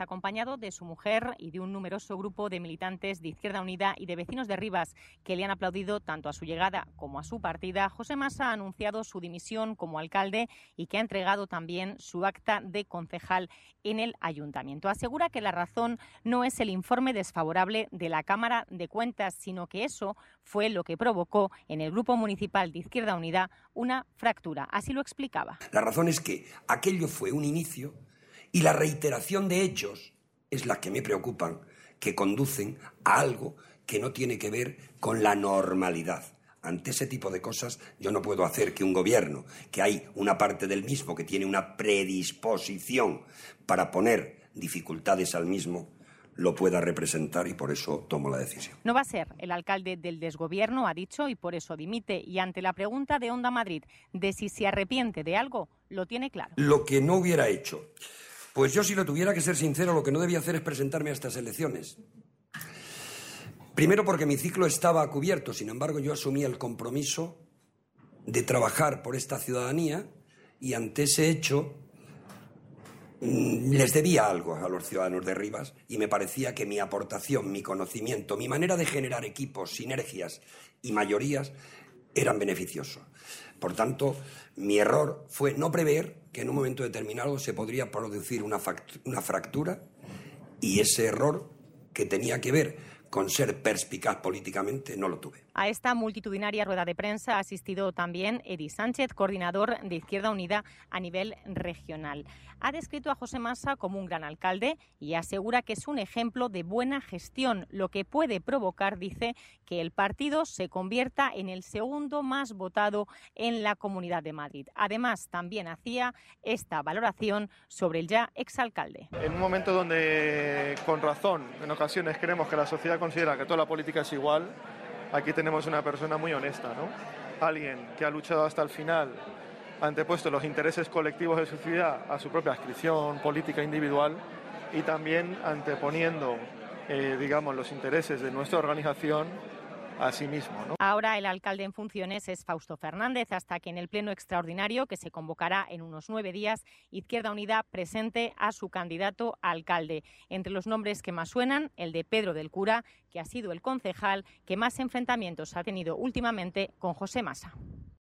acompañado de su mujer y de un numeroso grupo de militantes de Izquierda Unida y de vecinos de Rivas que le han aplaudido tanto a su llegada como a su partida, José Masa ha anunciado su dimisión como alcalde y que ha entregado también su acta de concejal en el ayuntamiento. Asegura que la razón no es el informe desfavorable de la Cámara de Cuentas, sino que eso fue lo que provocó en el Grupo Municipal de Izquierda Unida una fractura. Así lo explicaba. La razón es que aquello fue un inicio y la reiteración de hechos es la que me preocupan, que conducen a algo que no tiene que ver con la normalidad. Ante ese tipo de cosas yo no puedo hacer que un gobierno, que hay una parte del mismo que tiene una predisposición para poner dificultades al mismo, lo pueda representar, y por eso tomo la decisión. No va a ser el alcalde del desgobierno, ha dicho, y por eso dimite. Y ante la pregunta de Onda Madrid de si se arrepiente de algo, lo tiene claro. Lo que no hubiera hecho, pues yo, si lo tuviera que ser sincero, lo que no debía hacer es presentarme a estas elecciones. Primero porque mi ciclo estaba cubierto, sin embargo yo asumí el compromiso de trabajar por esta ciudadanía y ante ese hecho les debía algo a los ciudadanos de Rivas y me parecía que mi aportación, mi conocimiento, mi manera de generar equipos, sinergias y mayorías eran beneficiosos. Por tanto, mi error fue no prever que en un momento determinado se podría producir una fractura, y ese error, que tenía que ver con ser perspicaz políticamente, no lo tuve. A esta multitudinaria rueda de prensa ha asistido también Edi Sánchez, coordinador de Izquierda Unida a nivel regional. Ha descrito a José Masa como un gran alcalde y asegura que es un ejemplo de buena gestión, lo que puede provocar, dice, que el partido se convierta en el segundo más votado en la Comunidad de Madrid. Además, también hacía esta valoración sobre el ya exalcalde. En un momento donde, con razón, en ocasiones creemos que la sociedad considera que toda la política es igual, aquí tenemos una persona muy honesta, ¿no? Alguien que ha luchado hasta el final, ha antepuesto los intereses colectivos de su ciudad a su propia adscripción política individual y también anteponiendo, los intereses de nuestra organización a sí mismo, ¿no? Ahora el alcalde en funciones es Fausto Fernández, hasta que en el pleno extraordinario, que se convocará en unos 9 días, Izquierda Unida presente a su candidato a alcalde. Entre los nombres que más suenan, el de Pedro del Cura, que ha sido el concejal que más enfrentamientos ha tenido últimamente con José Masa.